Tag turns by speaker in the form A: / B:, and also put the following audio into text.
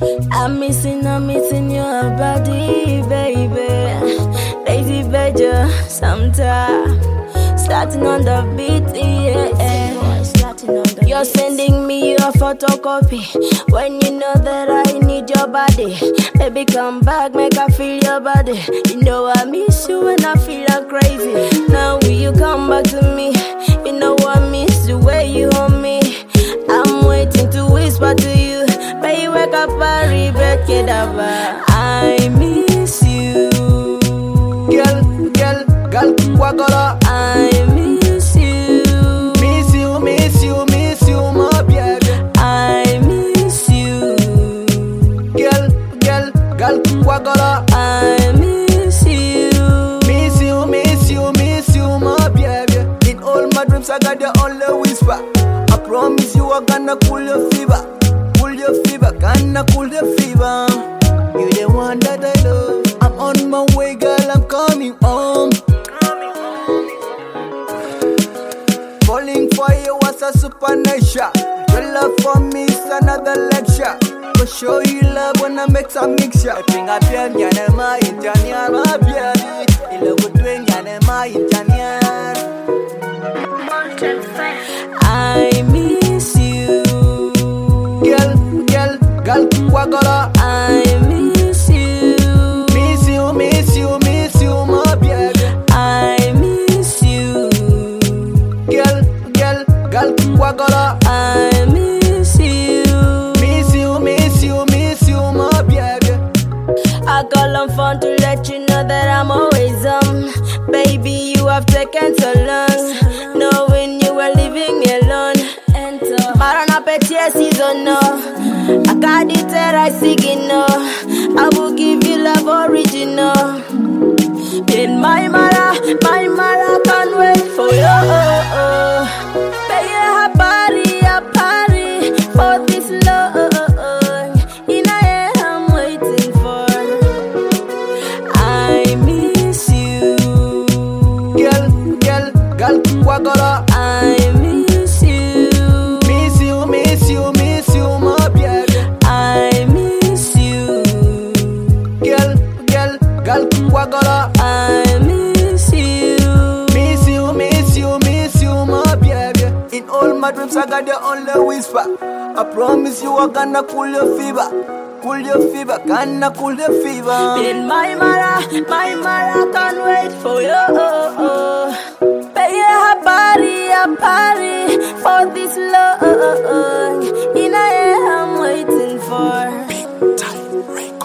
A: I'm missing your body, baby. Lazy bedger, sometimes starting on the beat, yeah. You're sending me your photocopy when you know that I need your body. Baby, come back, make I feel your body. You know I miss you when I feel like crazy. Now will you come back to me? You know I miss the way you hold me. I'm waiting to whisper to you. Baby, wake up, hurry, break it up. I miss you.
B: Girl, Wagala.
A: I miss you.
B: Miss you, my baby.
A: I miss you.
B: Girl, Wagala.
A: I miss you.
B: Miss you, my baby. In all my dreams, I got the only whisper. I promise you, I'm gonna cool your fever. Gonna cool your fever. You the one that I love. I'm on my way, girl, I'm coming home. Falling for you was a supernatural. Your love for me is another lecture. Go show you love when I make some mixture. I think I feel my Italian, my baby. You look good when my Italian.
A: I miss you.
B: Girl, Wagala.
A: I miss you.
B: Miss you, my baby.
A: I miss you.
B: Girl, Wagala.
A: I miss you.
B: Miss you, my baby.
A: I call on phone to let you know that I'm always baby, you have taken so long, knowing you were leaving me alone. Marana petier season no, I got it that I seeking no. I will give you love original. In my mara, can't wait for you. Baby, a party for this love. In I am waiting for. I miss you.
B: Girl, Wagala.
A: I miss you.
B: Miss you, my baby.
A: I miss you.
B: Girl, Wagala.
A: I miss you.
B: Miss you, my baby. In all my dreams, I got the only whisper. I promise you, I'm gonna cool your fever. Gonna cool your fever.
A: In my mara, can't wait for you. Baby, a party for this love. In I am waiting for.
B: Big time, right?